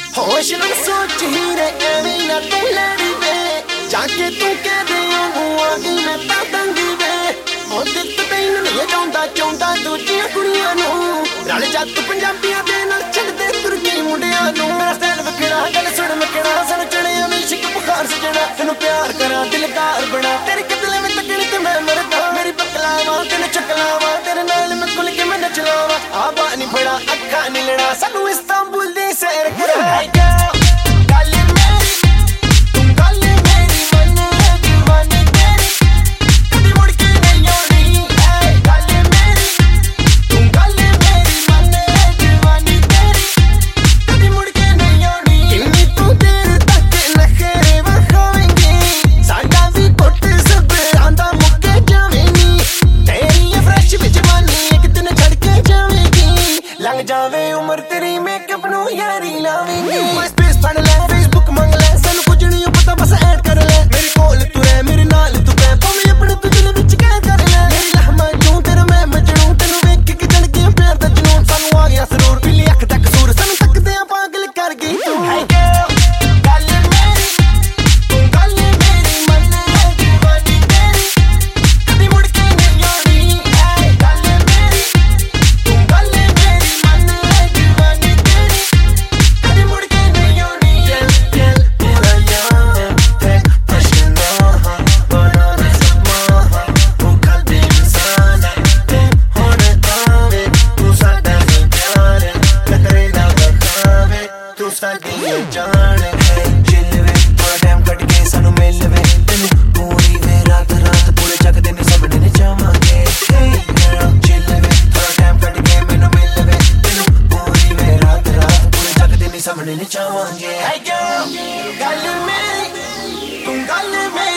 होश न सोच ही रे एवें ना तू लड़ी वे जाके तू कह दे हुआ कि मैं पतंग वे ओ दिल तैन नहीं चाहता चाहता दूजियां कुड़ियां नू रल जा तू पंजाबियां दे नाल छड़ दे तुरकी मुंडियां नू मेरा स्टाइल वखड़ा गल सुन मकड़ा सन चढ़िया में इश्क बुखार सजना तेनू प्यार करा दिलदार बना तेरे कतले में तकड़ी ते मैं मरदा मेरी बकलावा तेन चकलावा तेरे नाल मैं खुल के मैं नचलावा आबा नहीं फड़ा अखा नहीं लेना सानू इस्तांबुल दी सैर करा जावे उम्र तेरी मेकअप नु यारी लावेंगे स्पेस पढ़ ले फेसबुक मंग ले सानू कुछ नहीं पता बस ऐड कर ले मेरे कोल तू रह मेरे नाल तू पै भाਵੇਂ अपने तू दिल विच कह कर ले मेरी लहमा जूं तेरा मैं मजनू तेनू वेख के जल गया प्यार दा जुनून सानू आ गया सरूर पीली अख दा कसूर सानू तकदे आ पागल कर गई तू जाने चिल वे थोड़ा टाइम कट के सानू मिल वे तेनू पूरी वे रात रात पूरे जग दे ने सब ने चाहांगे चिल वे थोड़ा टाइम कट के मैनू मिल वे तेनू पूरी वे रात रात पूरे जग दे ने सब ने चाहांगे गल मेरी तू गल मेरी